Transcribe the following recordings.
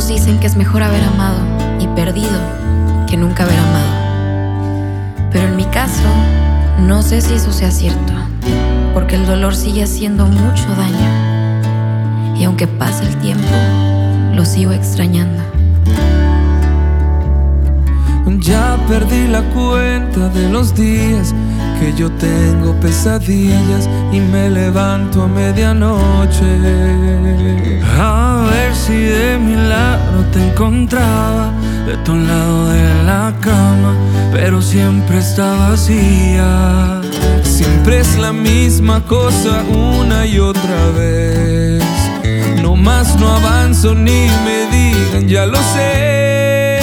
Todos dicen que es mejor haber amado y perdido que nunca haber amado. Pero en mi caso, no sé si eso sea cierto, porque el dolor sigue haciendo mucho daño. Y aunque pase el tiempo, lo sigo extrañando. Ya perdí la cuenta de los días que yo tengo pesadillas y me levanto a medianoche a ver si de milagro te encontraba de tu lado de la cama, pero siempre está vacía. Siempre es la misma cosa una y otra vez. No más no avanzo ni me digan, ya lo sé.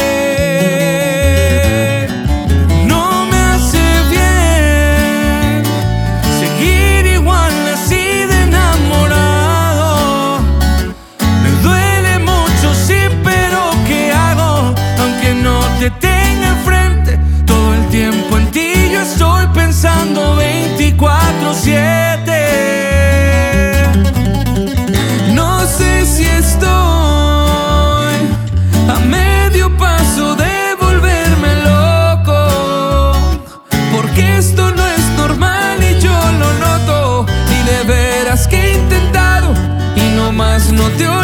Te tengo enfrente todo el tiempo, en ti yo estoy pensando 24/7. No sé si estoy a medio paso de volverme loco, porque esto no es normal y yo lo noto. Y de veras que he intentado y no más no te